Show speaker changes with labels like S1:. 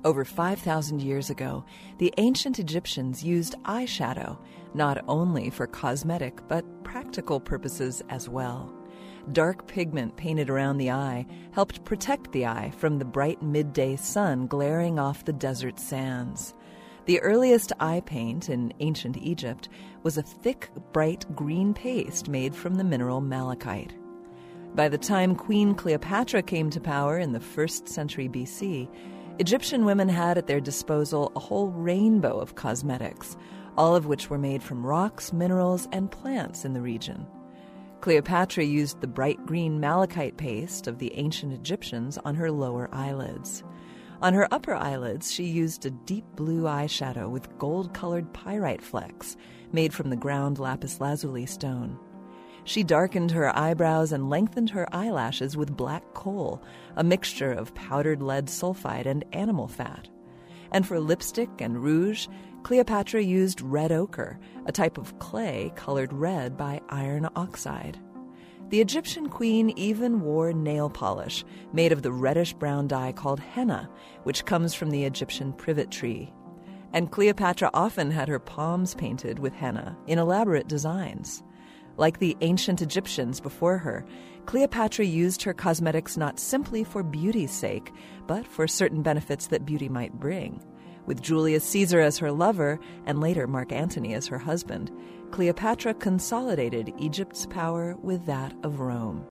S1: Over 5,000 years ago, the ancient Egyptians used eyeshadow, not only for cosmetic but practical purposes as well. Dark pigment painted around the eye helped protect the eye from the bright midday sun glaring off the desert sands. The earliest eye paint in ancient Egypt was a thick, bright green paste made from the mineral malachite. By the time Queen Cleopatra came to power in the 1st century BC, Egyptian women had at their disposal a whole rainbow of cosmetics, all of which were made from rocks, minerals, and plants in the region. Cleopatra used the bright green malachite paste of the ancient Egyptians on her lower eyelids. On her upper eyelids, she used a deep blue eyeshadow with gold-colored pyrite flecks made from the ground lapis lazuli stone. She darkened her eyebrows and lengthened her eyelashes with black coal, a mixture of powdered lead sulfide and animal fat. And for lipstick and rouge, Cleopatra used red ochre, a type of clay colored red by iron oxide. The Egyptian queen even wore nail polish made of the reddish-brown dye called henna, which comes from the Egyptian privet tree. And Cleopatra often had her palms painted with henna in elaborate designs. Like the ancient Egyptians before her, Cleopatra used her cosmetics not simply for beauty's sake, but for certain benefits that beauty might bring. With Julius Caesar as her lover, and later Mark Antony as her husband, Cleopatra consolidated Egypt's power with that of Rome.